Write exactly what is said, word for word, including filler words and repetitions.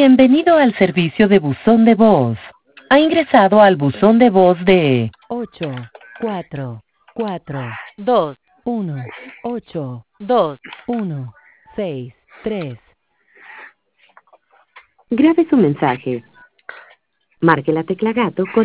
Bienvenido al servicio de buzón de voz. Ha ingresado al buzón de voz de ocho cuatro cuatro dos uno ocho dos uno seis tres. Grabe su mensaje. Marque la tecla gato con